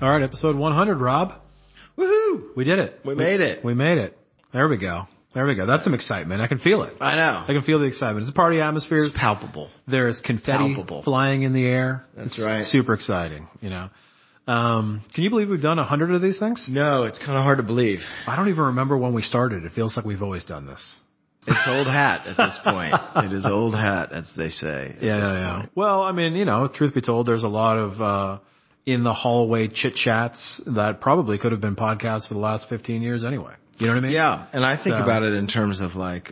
All right, episode 100, Rob. Woohoo! We did it. We made it. We made it. There we go. That's some excitement. I can feel it. I know. I can feel the excitement. It's a party atmosphere. It's palpable. There's confetti flying in the air. That's right. Super exciting, you know. Can you believe we've done 100 of these things? No, it's kind of hard to believe. I don't even remember when we started. It feels like we've always done this. It's old hat at this point. It is old hat, as they say. Yeah. Well, I mean, you know, truth be told, there's a lot of in the hallway chit chats that probably could have been podcasts for the last 15 years anyway. You know what I mean? Yeah, and I think about it in terms of like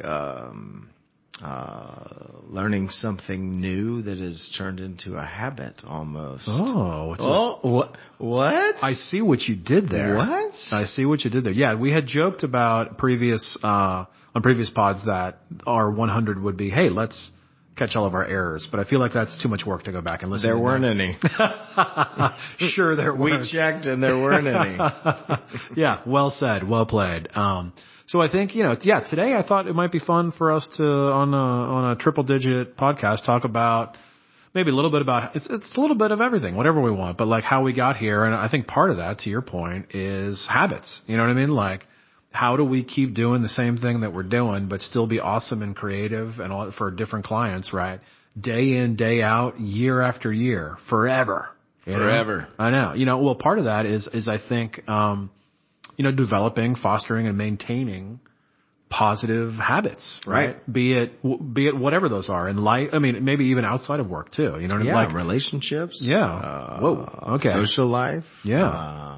learning something new that has turned into a habit almost. What? I see what you did there. What? I see what you did there. Yeah, we had joked about on previous pods that our 100 would be, hey, let's catch all of our errors. But I feel like that's too much work to go back and listen. There weren't any. Sure, there weren't. We checked and there weren't any. Yeah, well said, well played. So I think, today I thought it might be fun for us to, on a triple digit podcast, talk about maybe a little bit about, it's a little bit of everything, whatever we want, but like how we got here. And I think part of that, to your point, is habits. You know what I mean? Like, how do we keep doing the same thing that we're doing, but still be awesome and creative and all for different clients, right? Day in, day out, year after year, forever. Forever. I know. Well, part of that is I think, developing, fostering, and maintaining positive habits, right? Be it whatever those are in life. I mean, maybe even outside of work too. You know what I mean? Like relationships. Yeah. Whoa. Okay. Social life. Yeah.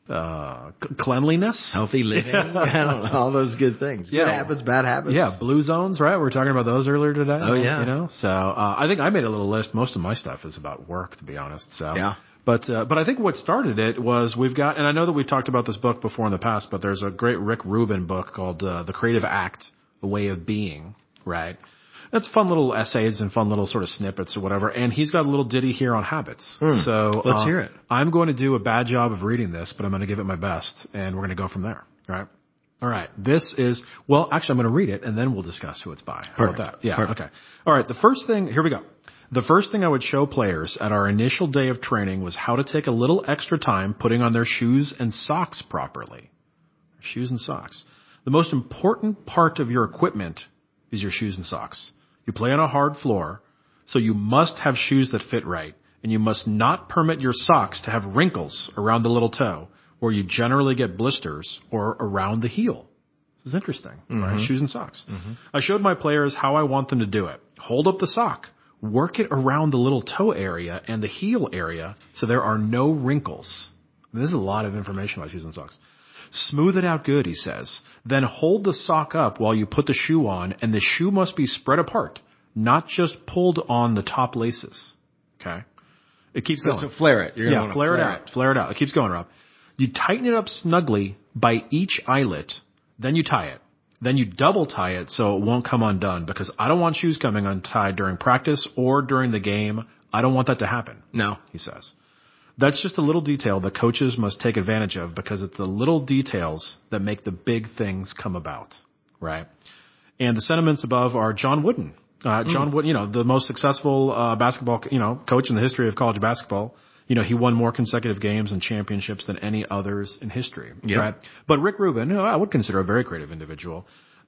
Cleanliness, healthy living, all those good things. Good habits, bad habits. Yeah. Blue zones, right? We were talking about those earlier today. Oh yeah. So, I think I made a little list. Most of my stuff is about work, to be honest. So, yeah. But I think what started it was we've got, and I know that we talked about this book before in the past, but there's a great Rick Rubin book called, The Creative Act, A Way of Being, right? It's fun little essays and fun little sort of snippets or whatever. And he's got a little ditty here on habits. So let's hear it. I'm going to do a bad job of reading this, but I'm going to give it my best and we're going to go from there. Right. All right. This is, well, actually I'm going to read it and then we'll discuss who it's by. How about that? Yeah. Perfect. Okay. All right. The first thing, here we go. The first thing I would show players at our initial day of training was how to take a little extra time putting on their shoes and socks properly. Shoes and socks. The most important part of your equipment is your shoes and socks. You play on a hard floor, so you must have shoes that fit right, and you must not permit your socks to have wrinkles around the little toe, where you generally get blisters, or around the heel. This is interesting, right? Shoes and socks. I showed my players how I want them to do it. Hold up the sock. Work it around the little toe area and the heel area so there are no wrinkles. I mean, this is a lot of information about shoes and socks. Smooth it out good, he says. Then hold the sock up while you put the shoe on, and the shoe must be spread apart, not just pulled on the top laces. Okay? It keeps going. So flare it. You're gonna flare it out. Flare it out. It keeps going, Rob. You tighten it up snugly by each eyelet, then you tie it. Then you double tie it so it won't come undone, because I don't want shoes coming untied during practice or during the game. I don't want that to happen. No, he says. That's just a little detail that coaches must take advantage of, because it's the little details that make the big things come about, right? And the sentiments above are John Wooden. John Wooden, the most successful basketball, coach in the history of college basketball. He won more consecutive games and championships than any others in history, right? But Rick Rubin, who I would consider a very creative individual,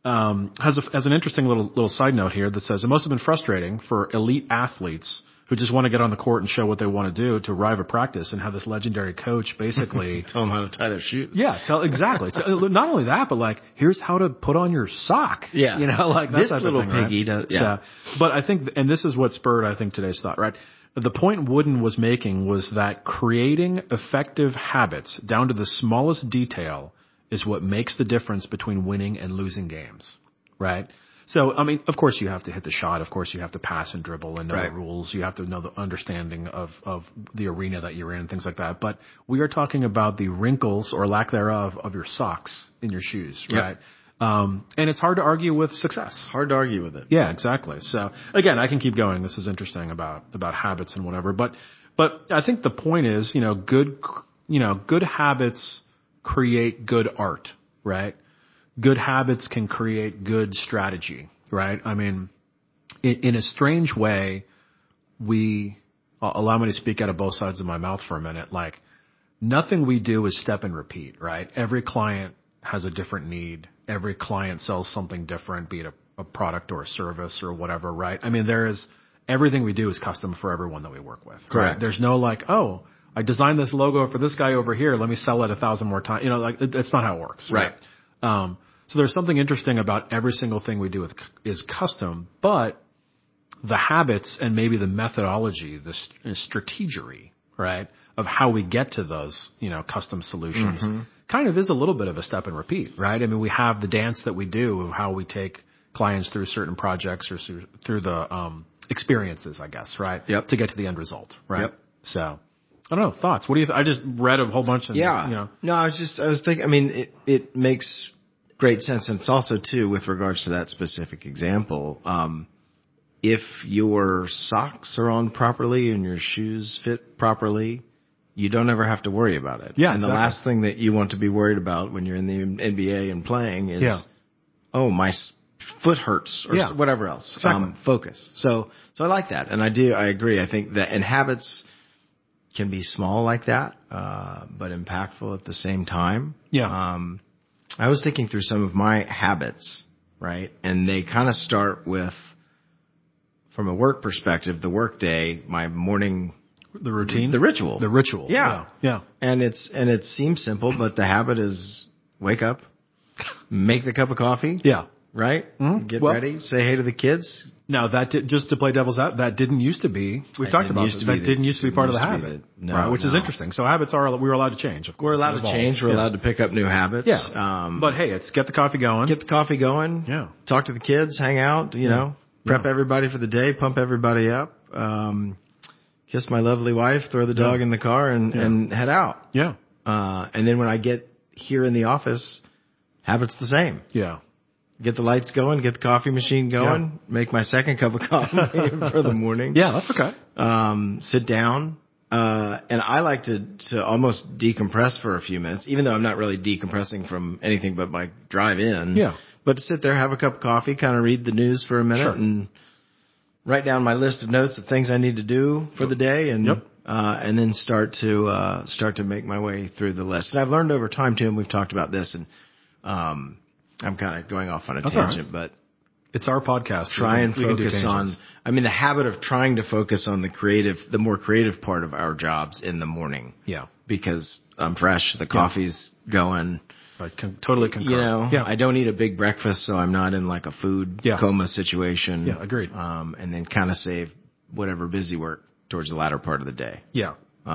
has an interesting little side note here that says it must have been frustrating for elite athletes who just want to get on the court and show what they want to do to arrive at practice and have this legendary coach basically tell them how to tie their shoes. Yeah, exactly. Not only that, but like, here's how to put on your sock. Yeah. Like this little piggy does. Yeah. But I think, and this is what spurred, I think, today's thought, right? The point Wooden was making was that creating effective habits down to the smallest detail is what makes the difference between winning and losing games, right? So, I mean, of course you have to hit the shot. Of course you have to pass and dribble and know the rules. You have to know the understanding of the arena that you're in and things like that. But we are talking about the wrinkles or lack thereof of your socks in your shoes, right? And it's hard to argue with success. Hard to argue with it. Yeah, exactly. So again, I can keep going. This is interesting about habits and whatever. But I think the point is, good habits create good art, right? Good habits can create good strategy, right? I mean, in a strange way, allow me to speak out of both sides of my mouth for a minute. Like, nothing we do is step and repeat, right? Every client has a different need. Every client sells something different, be it a product or a service or whatever, right? I mean, everything we do is custom for everyone that we work with. Correct. Right? There's no like, oh, I designed this logo for this guy over here. Let me sell it 1,000 more times. Like it's not how it works. Right. So there's something interesting about every single thing we do is custom, but the habits and maybe the methodology, the strategery, right, of how we get to those, custom solutions kind of is a little bit of a step and repeat, right? I mean, we have the dance that we do of how we take clients through certain projects or through the experiences, I guess, right? Yep. To get to the end result, right? Yep. So, I don't know, thoughts. What do you I just read a whole bunch of, No, I was thinking, I mean, it makes great sense. And it's also too, with regards to that specific example, if your socks are on properly and your shoes fit properly, you don't ever have to worry about it. Yeah, and the last thing that you want to be worried about when you're in the NBA and playing is, oh, my foot hurts or whatever else. Exactly. Focus. So I like that. And I agree. I think that, and habits can be small like that, but impactful at the same time. Yeah. I was thinking through some of my habits, right? And they kind of start with, from a work perspective, the work day, my morning, the routine, the ritual. Yeah. And it seems simple, but the habit is wake up, make the cup of coffee. Yeah. Right? Mm-hmm. Get ready, say hey to the kids. Now just to play devil's advocate, that didn't used to be, we've talked about this, that didn't used to be part of the habit, right? Which is interesting. So habits we were allowed to change, of course. We're allowed to change. We're allowed to pick up new habits. Yeah. But hey, it's get the coffee going. Yeah. Talk to the kids, hang out, prep everybody for the day, pump everybody up, kiss my lovely wife, throw the dog in the car and head out. Yeah. And then when I get here in the office, habit's the same. Yeah. Get the lights going, get the coffee machine going, make my second cup of coffee for the morning. Yeah, that's okay. Sit down. And I like to almost decompress for a few minutes, even though I'm not really decompressing from anything but my drive in. Yeah. But to sit there, have a cup of coffee, kind of read the news for a minute and write down my list of notes of things I need to do for the day and then start to make my way through the list. And I've learned over time too, and we've talked about this, and I'm kind of going off on a tangent, but it's our podcast. Try and focus on, the habit of trying to focus on the more creative part of our jobs in the morning. Yeah. Because I'm fresh, the coffee's going. I can totally concur. I don't eat a big breakfast, so I'm not in like a food coma situation. Yeah, agreed. And then kind of save whatever busy work towards the latter part of the day. Yeah.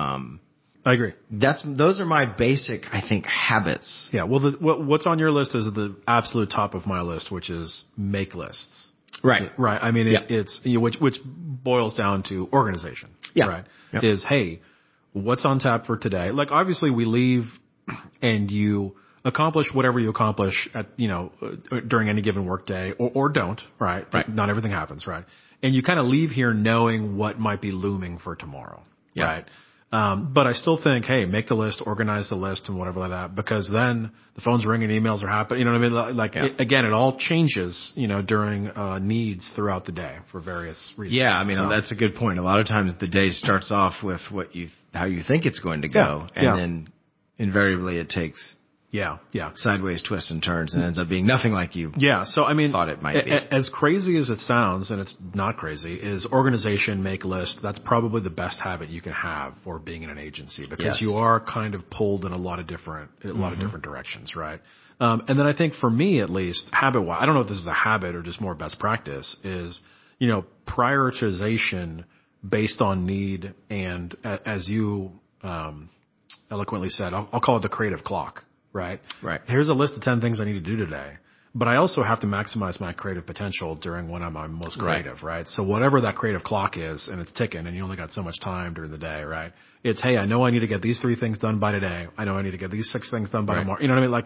I agree. Those are my basic, I think, habits. Yeah. Well, what's on your list is the absolute top of my list, which is make lists. Right. Right. I mean, it's which boils down to organization. Yeah. Right. Yep. Is, hey, what's on tap for today? Like, obviously we leave and you accomplish whatever you accomplish at, during any given work day or don't, right? Right. Not everything happens, right? And you kind of leave here knowing what might be looming for tomorrow. Yeah. Right. But I still think, hey, make the list, organize the list and whatever like that, because then the phone's ringing, emails are happening. You know what I mean? Again, it all changes, during, needs throughout the day for various reasons. Yeah. That's a good point. A lot of times the day starts off with how you think it's going to go. And then invariably it takes sideways twists and turns and ends up being nothing like you thought it might be. As crazy as it sounds, and it's not crazy, is organization, make list. That's probably the best habit you can have for being in an agency, because you are kind of pulled in a lot of different directions, right? And then I think for me, at least, habit-wise, I don't know if this is a habit or just more best practice, is, prioritization based on need. And as you, eloquently said, I'll call it the creative clock. Right. Here's a list of 10 things I need to do today, but I also have to maximize my creative potential during when I'm most creative. Right. So whatever that creative clock is, and it's ticking and you only got so much time during the day. Right. It's, hey, I know I need to get these 3 things done by today. I know I need to get these 6 things done by tomorrow. You know what I mean? Like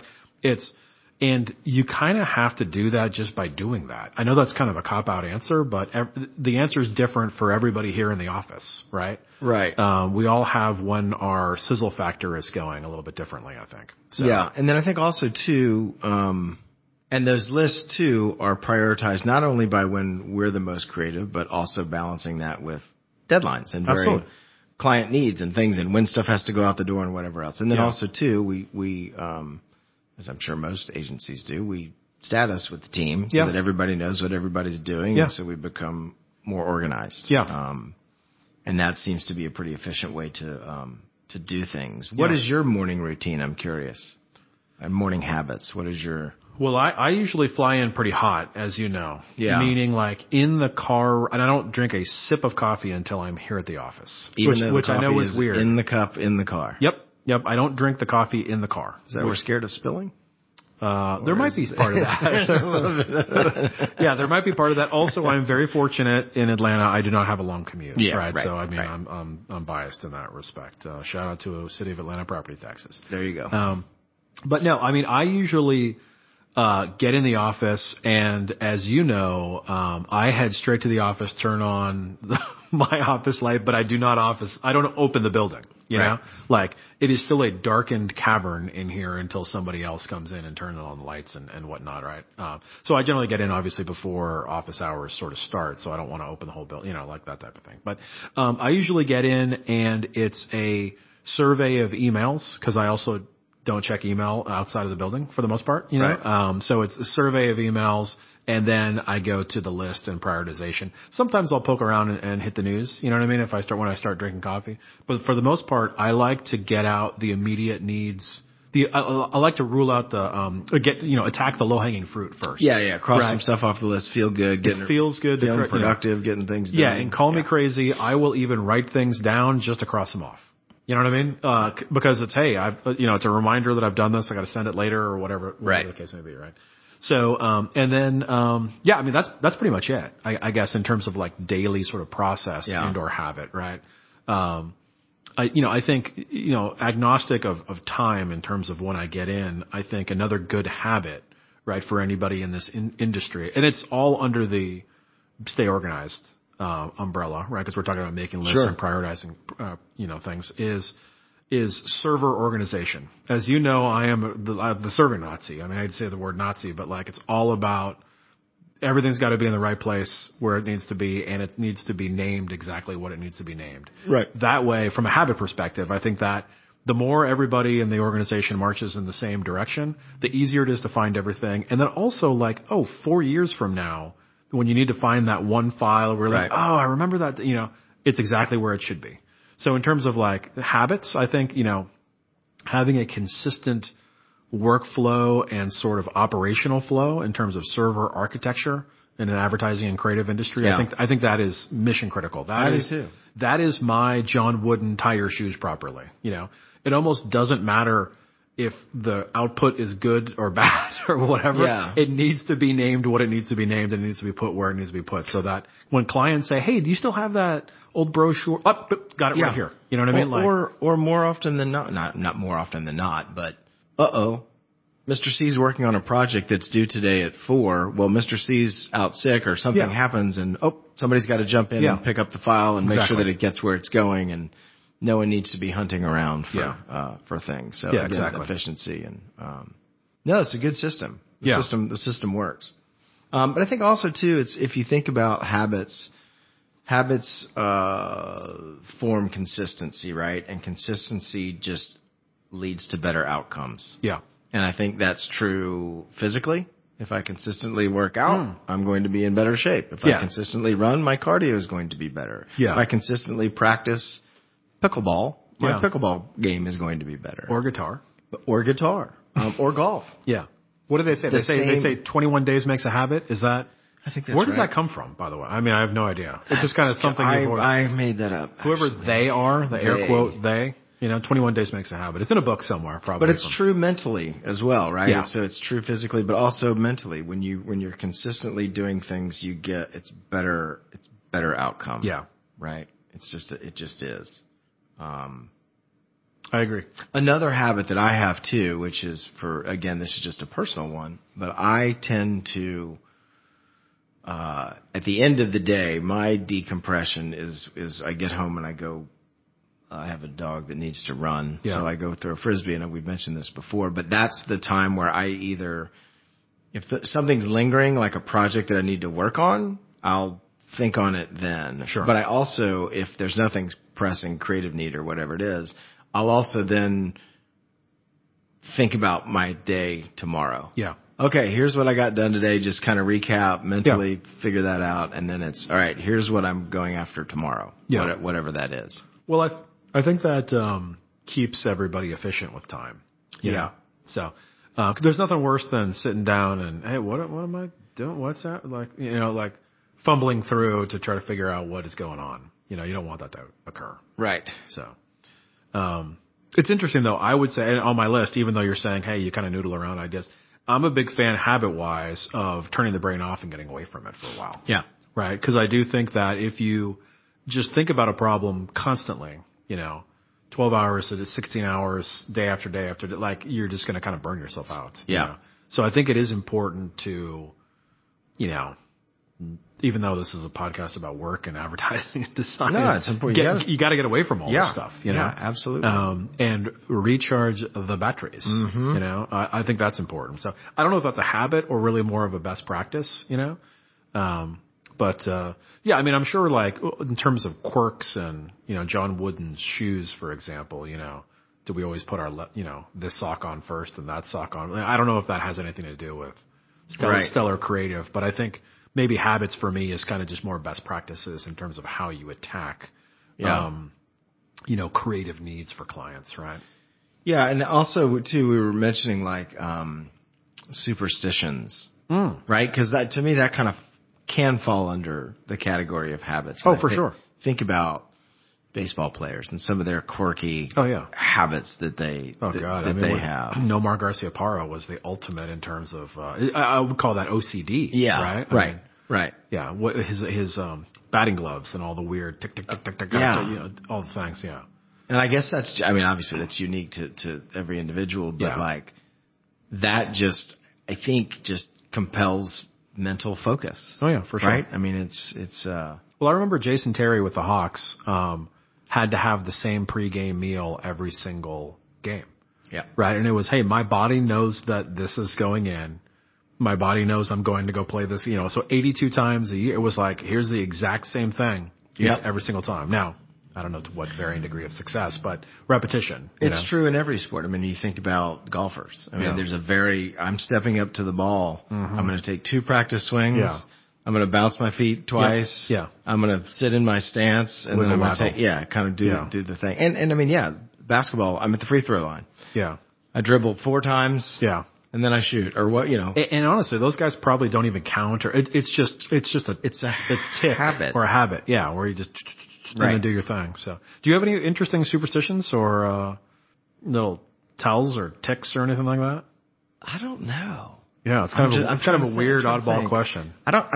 and you kind of have to do that just by doing that. I know that's kind of a cop-out answer, but the answer is different for everybody here in the office, right? Right. We all have when our sizzle factor is going a little bit differently, I think. So. Yeah. And then I think also too, and those lists too are prioritized not only by when we're the most creative, but also balancing that with deadlines and very client needs and things and when stuff has to go out the door and whatever else. And then also too, we as I'm sure most agencies do, we status with the team so that everybody knows what everybody's doing. And so we become more organized. And that seems to be a pretty efficient way to do things. What is your morning routine? I'm curious. And morning habits. What is your... Well, I usually fly in pretty hot, as you know. Yeah. Meaning like in the car, and I don't drink a sip of coffee until I'm here at the office. Which I know is weird. In the cup, in the car. Yep. I don't drink the coffee in the car. Is that we're scared of spilling? There might be part of that. Yeah, there might be part of that. Also, I'm very fortunate in Atlanta. I do not have a long commute. Right. So I mean, I'm biased in that respect. Shout out to City of Atlanta property taxes. There you go. But no, I mean, I usually get in the office, and as you know, I head straight to the office, turn on my office light, but I don't open the building. You know, like it is still a darkened cavern in here until somebody else comes in and turns on the lights and whatnot, right? So I generally get in obviously before office hours sort of start, so I don't want to open the whole building, you know, like that type of thing. But I usually get in and it's a survey of emails because I also don't check email outside of the building for the most part, you know? So it's a survey of emails. And then I go to the list and prioritization. Sometimes I'll poke around and hit the news. You know what I mean? When I start drinking coffee. But for the most part, I like to get out the immediate needs. I like to rule out attack the low hanging fruit first. Yeah. Cross some stuff off the list. Feel good. Feels good. Feeling productive. Getting things done. Yeah. And call me crazy. I will even write things down just to cross them off. You know what I mean? Because it's, hey, it's a reminder that I've done this. I got to send it later or whatever the case may be. Right. So, I mean, that's pretty much it, I guess, in terms of like daily sort of process and/or habit, right? I think, agnostic of time in terms of when I get in, I think another good habit, right, for anybody in this industry, and it's all under the stay organized, umbrella, right? Because we're talking about making lists and prioritizing, things is server organization. As you know, I am the serving Nazi. I mean, I'd say the word Nazi, but like it's all about everything's got to be in the right place where it needs to be, and it needs to be named exactly what it needs to be named. Right. That way, from a habit perspective, I think that the more everybody in the organization marches in the same direction, the easier it is to find everything. And then also 4 years from now, when you need to find that one file where like, oh, I remember that, it's exactly where it should be. So in terms of like habits, I think, having a consistent workflow and sort of operational flow in terms of server architecture in an advertising and creative industry, I think that is mission critical. That is my John Wooden tie your shoes properly. It almost doesn't matter if the output is good or bad or whatever. Yeah. It needs to be named what it needs to be named, and it needs to be put where it needs to be put, so that when clients say, hey, do you still have that old brochure? Oh, got it right here. You know what I mean? Or more often than not more often than not, but Mr. C's working on a project that's due today at 4. Well, Mr. C's out sick or something happens, and somebody's got to jump in and pick up the file and make sure that it gets where it's going, and no one needs to be hunting around for things. So again, efficiency and no, it's a good system. The system works. But I think also too, it's if you think about habits form consistency, right? And consistency just leads to better outcomes. Yeah. And I think that's true physically. If I consistently work out, I'm going to be in better shape. If I consistently run, my cardio is going to be better. Yeah. If I consistently practice pickleball, my pickleball game is going to be better. Or guitar. Or golf. Yeah. What do they say? They say 21 days makes a habit. Is that? I think that's Where does that come from, by the way? I mean, I have no idea. It's just kind of something. I made that up. Whoever they are, the air quote they, 21 days makes a habit. It's in a book somewhere, probably. But it's true mentally as well, right? Yeah. So it's true physically, but also mentally. When you're consistently doing things, it's better outcome. Yeah. Right? It just is. I agree. Another habit that I have too, which is this is just a personal one, but I tend to, at the end of the day, my decompression is I get home and I go, I have a dog that needs to run. Yeah. So I go throw a Frisbee, and we've mentioned this before, but that's the time where I either, if something's lingering, like a project that I need to work on, I'll think on it then. Sure. But I also, if there's nothing pressing creative need or whatever it is, I'll also then think about my day tomorrow. Yeah. Okay, here's what I got done today. Just kind of recap, mentally figure that out. And then it's, all right, here's what I'm going after tomorrow. Yeah. Whatever that is. Well, I think that keeps everybody efficient with time. You know? So there's nothing worse than sitting down and, hey, what am I doing? What's that? Like, like fumbling through to try to figure out what is going on. You don't want that to occur. Right. So it's interesting, though. I would say on my list, even though you're saying, hey, you kind of noodle around ideas, I'm a big fan habit-wise of turning the brain off and getting away from it for a while. Yeah. Right? Because I do think that if you just think about a problem constantly, 12 hours to 16 hours, day after day after day, like you're just going to kind of burn yourself out. Yeah. So I think it is important to, even though this is a podcast about work and advertising and design, it's important. You got to get away from all this stuff. Yeah, absolutely. And recharge the batteries. Mm-hmm. I think that's important. So I don't know if that's a habit or really more of a best practice. But I mean, I'm sure like in terms of quirks and, John Wooden's shoes, for example, do we always put our, this sock on first and that sock on? I don't know if that has anything to do with stellar creative, but I think maybe habits for me is kind of just more best practices in terms of how you attack, creative needs for clients, right? Yeah. And also too, we were mentioning like, superstitions, right? Cause to me, that kind of can fall under the category of habits. Oh, for sure. Think about baseball players and some of their quirky habits that they have. Nomar Garciaparra was the ultimate in terms of I would call that OCD. Yeah, right. Right. Yeah, what his batting gloves and all the weird tick tick tick tick tick, all the things. Yeah. And I guess obviously that's unique to every individual, but like that just I think just compels mental focus. Oh yeah, for sure. Right? I mean, it's Well, I remember Jason Terry with the Hawks had to have the same pregame meal every single game. Yeah. Right? And it was, hey, my body knows that this is going in. My body knows I'm going to go play this, so 82 times a year. It was like, here's the exact same thing every single time. Now, I don't know to what varying degree of success, but repetition. It's true in every sport. I mean, you think about golfers. I mean, I'm stepping up to the ball. Mm-hmm. I'm going to take 2 practice swings. Yeah. I'm going to bounce my feet twice. Yeah. I'm going to sit in my stance and then I'm going to kind of do the thing. And I mean, basketball, I'm at the free throw line. Yeah. I dribble 4 times. Yeah. And then I shoot or what, And honestly, those guys probably don't even count or it's just a tick habit or a habit. Yeah. Where you just and then do your thing. So do you have any interesting superstitions or, little tells or ticks or anything like that? I don't know. Yeah, it's kind of a weird oddball question.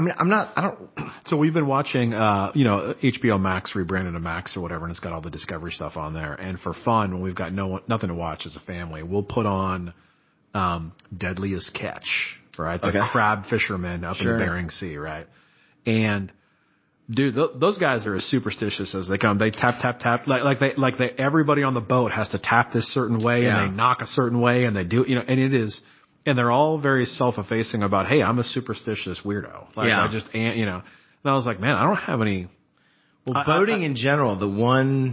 So we've been watching, HBO Max rebranded to Max or whatever, and it's got all the Discovery stuff on there. And for fun, when we've got nothing to watch as a family, we'll put on, Deadliest Catch, right? The crab fishermen up in the Bering Sea, right? And dude, those guys are as superstitious as they come. They tap, tap, tap, everybody on the boat has to tap this certain way and they knock a certain way and they do, and it is. And they're all very self-effacing about, hey, I'm a superstitious weirdo. And I was like, man, I don't have any. Well, boating in general, the one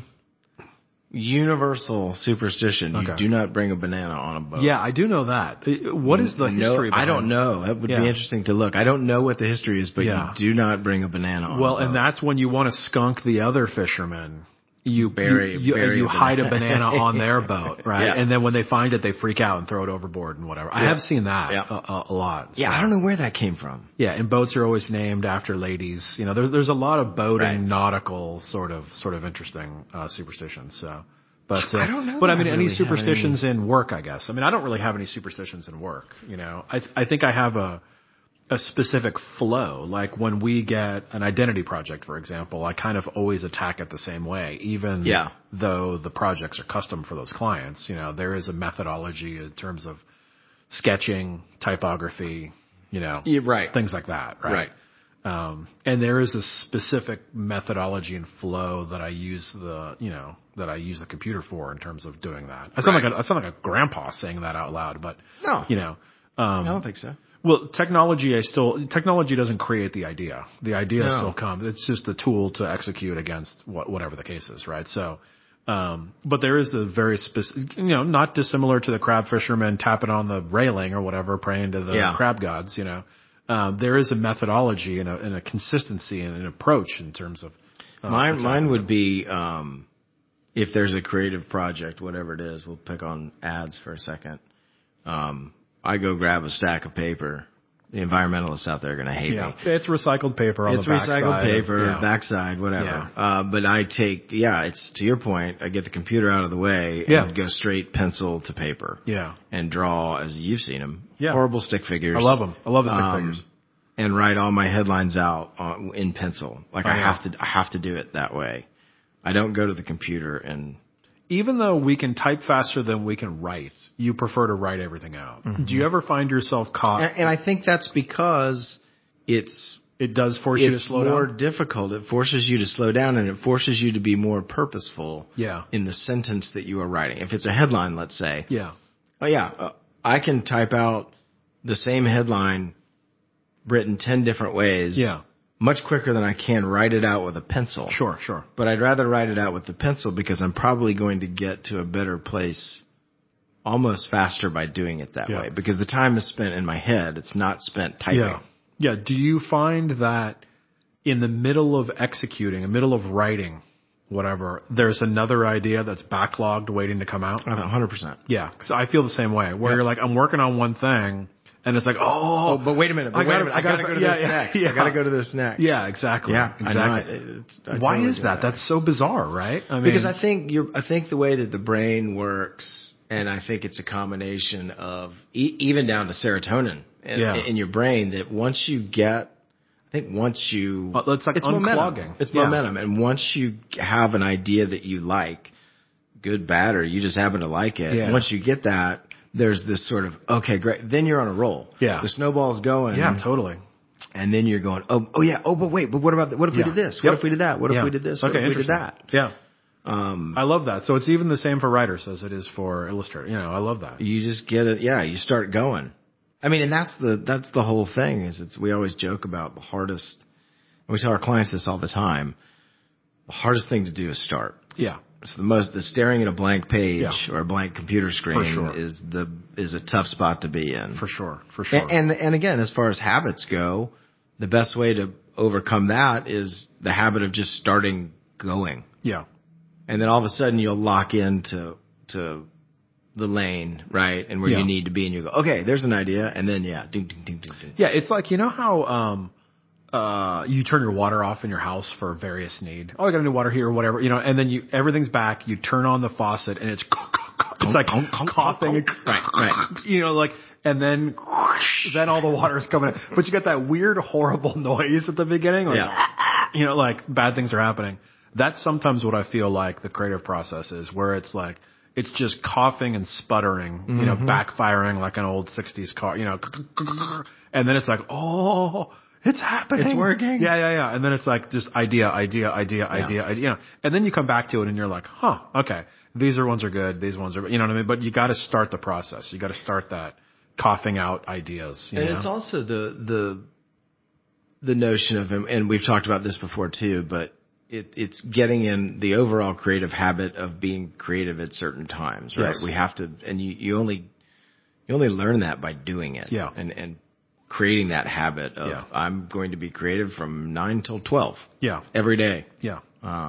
universal superstition, you do not bring a banana on a boat. Yeah, I do know that. What is the history behind I don't know. That would be interesting to look. I don't know what the history is, but you do not bring a banana on a boat. And that's when you want to skunk the other fishermen. You hide a banana on their boat, right? Yeah. And then when they find it, they freak out and throw it overboard and whatever. Yeah. I have seen that a lot. So. Yeah, I don't know where that came from. Yeah, and boats are always named after ladies. There's a lot of boating, nautical sort of interesting superstitions. So, but I don't know. But I mean, any superstitions in work? I guess. I mean, I don't really have any superstitions in work. I think I have a specific flow. Like when we get an identity project, for example, I kind of always attack it the same way, even though the projects are custom for those clients. There is a methodology in terms of sketching, typography, things like that. Right. And there is a specific methodology and flow that I use the computer for in terms of doing that. I sound like a grandpa saying that out loud, but no, I don't think so. Well, technology doesn't create the idea. The idea still comes. It's just the tool to execute against whatever the case is, right? So, but there is a very specific, not dissimilar to the crab fishermen tapping on the railing or whatever, praying to the crab gods, there is a methodology and a consistency and an approach in terms of, mine would be, if there's a creative project, whatever it is, we'll pick on ads for a second. I go grab a stack of paper. The environmentalists out there are going to hate me. It's recycled paper on the backside. It's recycled paper, backside, whatever. Yeah. But I take, it's to your point, I get the computer out of the way and go straight pencil to paper. Yeah. And draw, as you've seen them, Yeah. horrible stick figures. I love them. I love the stick figures. And write all my headlines out in pencil. Like I have to do it that way. I don't go to the computer and... Even though we can type faster than we can write, you prefer to write everything out. Mm-hmm. Do you ever find yourself caught? And I think that's because it does force you to slow down. It's more difficult. It forces you to slow down, and it forces you to be more purposeful in the sentence that you are writing. If it's a headline, let's say. Yeah. I can type out the same headline written 10 different ways. Yeah. Much quicker than I can write it out with a pencil. Sure. But I'd rather write it out with the pencil because I'm probably going to get to a better place almost faster by doing it that way. Because the time is spent in my head. It's not spent typing. Yeah. Do you find that in the middle of executing, in the middle of writing, whatever, there's another idea that's backlogged waiting to come out? 100%. Yeah. Because I feel the same way. Where you're like, I'm working on one thing. And it's like, but wait a minute. I gotta go to this next. I gotta go to this next. Yeah, exactly. Yeah, exactly. I Why totally is that? That's so bizarre, right? I mean, because I think the way that the brain works, and I think it's a combination of even down to serotonin in your brain, that once you it's like unclogging. It's momentum. And once you have an idea that you like, good, bad, or you just happen to like it, once you get that, there's this sort of, okay, great. Then you're on a roll. Yeah. The snowball's going. Yeah, totally. And then you're going, but wait, but what if we did this? What if we did that? What if we did this? What if we did that? Yeah. I love that. So it's even the same for writers as it is for illustrators. I love that. You just get it. Yeah. You start going. I mean, and that's the whole thing we always joke about the hardest, and we tell our clients this all the time. The hardest thing to do is start. Yeah. It's the staring at a blank page or a blank computer screen is a tough spot to be in. For sure. And again, as far as habits go, the best way to overcome that is the habit of just starting going. Yeah. And then all of a sudden you'll lock into the lane, right? And where you need to be, and you go, okay, there's an idea, and then ding, ding, ding, ding, ding. Yeah, it's like, how you turn your water off in your house for various need. I got a new water heater or whatever, and then everything's back. You turn on the faucet and it's like coughing. Right. And then all the water is coming in. But you got that weird, horrible noise at the beginning. Like bad things are happening. That's sometimes what I feel like the creative process is, where it's like, it's just coughing and sputtering, backfiring like an old 60s car, and then it's like, it's happening. It's working. Yeah. And then it's like just idea. And then you come back to it and you're like, okay, these ones are good. These ones are, you know what I mean? But you got to start the process. You got to start that coughing out ideas. And it's also the notion of, and we've talked about this before too, but it's getting in the overall creative habit of being creative at certain times, right? Yes. We have to, and you only learn that by doing it. Yeah. And creating that habit of I'm going to be creative from 9 till 12. Yeah. Every day. Yeah.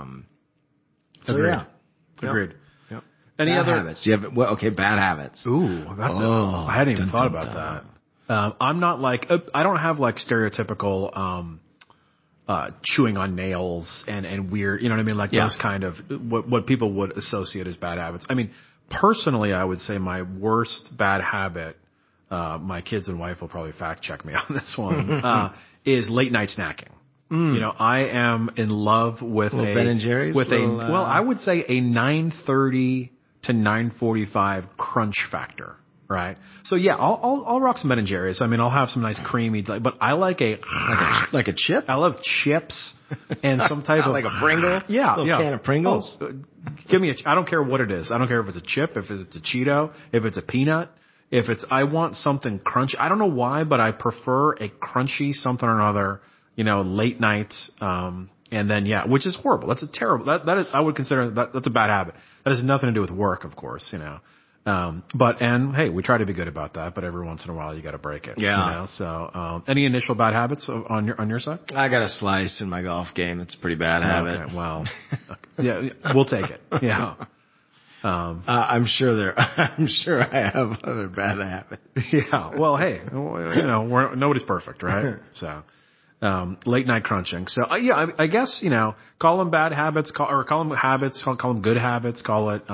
Agreed. Agreed. Yep. Any bad other habits? Do you have bad habits? Ooh, that's I hadn't even thought about that. I'm not I don't have stereotypical chewing on nails and weird, you know what I mean? Like those kind of what people would associate as bad habits. I mean, personally, I would say my worst bad habit, my kids and wife will probably fact check me on this one, is late night snacking. I am in love with Ben & Jerry's? I would say a 9:30 to 9:45 crunch factor. Right. So I'll rock some Ben & Jerry's. I mean, I'll have some nice creamy, but I like like a chip. I love chips and some type of like a Pringle. Yeah. Little can of Pringles. Give me I don't care what it is. I don't care if it's a chip, if it's a Cheeto, if it's a peanut. If it's, I want something crunchy. I don't know why, but I prefer a crunchy something or another, late night. And then, which is horrible. That's a terrible, that is, I would consider that's a bad habit. That has nothing to do with work, of course, and hey, we try to be good about that, but every once in a while you got to break it. Yeah. So, any initial bad habits on your side? I got a slice in my golf game. It's a pretty bad habit. Okay, well, yeah, we'll take it. Yeah. I'm sure I have other bad habits. Yeah. Well, hey, nobody's perfect, right? So, late night crunching. So, I guess, call them bad habits, call them habits, call them good habits, call it,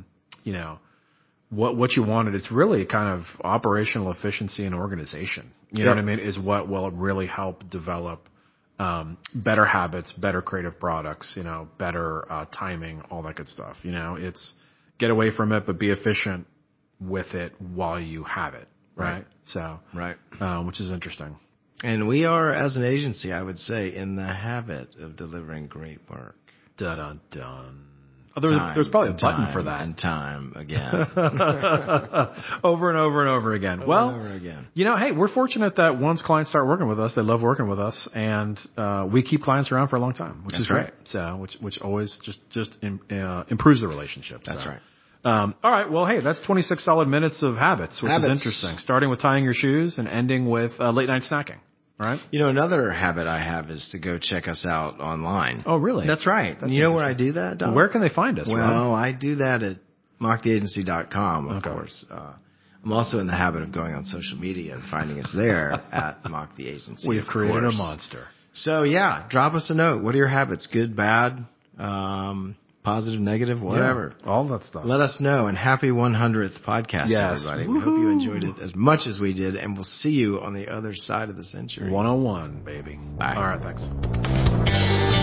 what you wanted. It's really kind of operational efficiency and organization. You know what I mean? Is what will really help develop, better habits, better creative products, better, timing, all that good stuff. It's get away from it, but be efficient with it while you have it. Right. So, which is interesting. And we are, as an agency, I would say, in the habit of delivering great work. Dun dun dun. Oh, there's probably a button for that. And time again. Over and over and over again. Over again. Hey, we're fortunate that once clients start working with us, they love working with us, and we keep clients around for a long time, which is great. Right. So, which always just improves the relationship. That's right. All right. Well, hey, that's 26 solid minutes of habits, which is interesting. Starting with tying your shoes and ending with late night snacking. Right. Another habit I have is to go check us out online. Oh, really? That's right. That's you know where I do that, Don? Where can they find us? Well, Rob? I do that at mocktheagency.com, of course. I'm also in the habit of going on social media and finding us there at Mock the Agency. We've created a monster. So, drop us a note. What are your habits? Good, bad, positive, negative, whatever. Yeah, all that stuff. Let us know. And happy 100th podcast, everybody. We hope you enjoyed it as much as we did, and we'll see you on the other side of the century. 101, baby. Bye. All right, thanks.